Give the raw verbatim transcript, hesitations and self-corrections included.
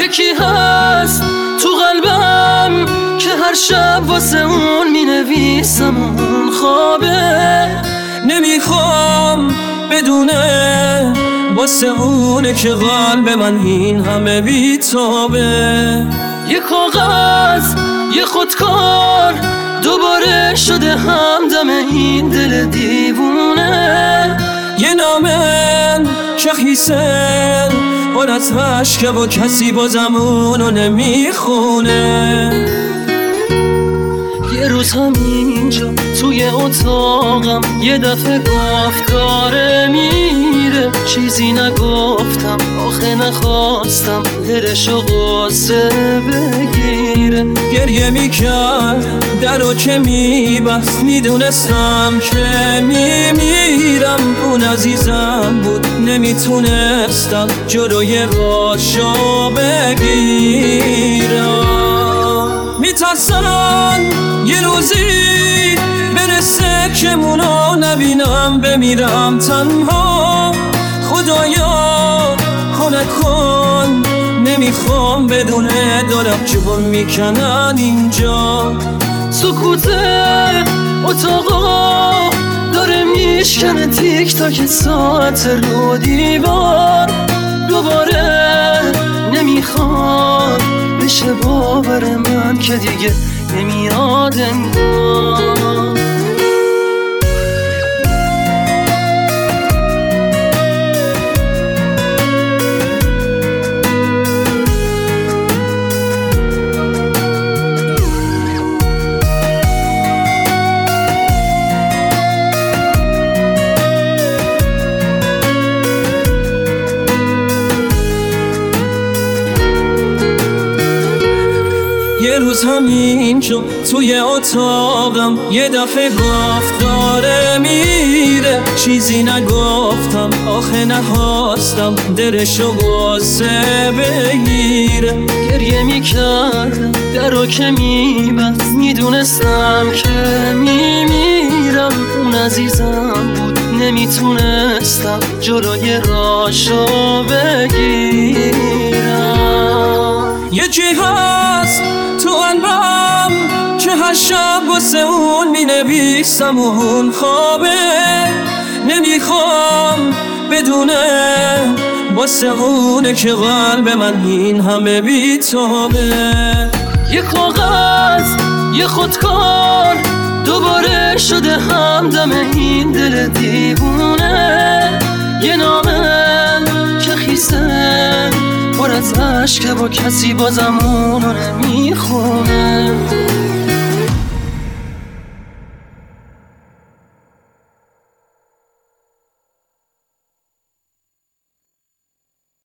یکی هست تو قلبم که هر شب واسه اون می نویسم اون خوابه. نمیخوام بدونه واسه اونه که قلب من این همه بیتابه. یه کاغذ یه خودکار دوباره شده همدم این دل دیوونه. یه نامه که خیسه پر از عشقه و کسی بازم اونو نمیخونه. یه روز همینجا توی اتاقم یه دفعه گفت داره میره. چیزی نگفتم آخه نخواستم دلشو غصه بگیره. گریه میکرد درو که میبست میدونستم که میمیرم. اون عزیزم بود نمیتونستم جلوی راشو بگیرم. میترسم یه روزی برسه که مونو نبینم بمیرم تنها. خدایا کمک کن نمیخوام بدونه دارم جون میکنن اینجا. سکوت اتاقا داره میشکنه تیک تاک ساعت رو دیوار. دوباره نمیخواد بشه باور من که دیگه نمیاد انگار. یه روز همینجا توی اتاقم یه دفعه گفت داره میره. چیزی نگفتم آخه نخواستم دلشو غصه بگیره. گریه میکردم درو که میبست میدونستم که میمیرم. اون عزیزم بود نمیتونستم جلوی راشو بگیرم. یکی هست تو قلبم که هر شب واسه اون می نویسم اون خوابه. نمیخوام بدونه واسه اونه که قلب من این همه بیتابه. یه کاغذ یه خودکار دوباره شده همدم این دل دیوونه. یه نامه که خیسه پر از عشقه و کسی بازم اونو نمیخونه.